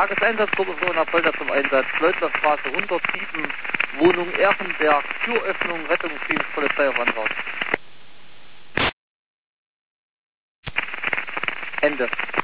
Tageseinsatzgruppe Sohn-Apolda zum Einsatz. Leutlerstraße 107, Wohnung Ehrenberg, Türöffnung, Rettungsdienst, Polizei auf Anfahrt. Ende.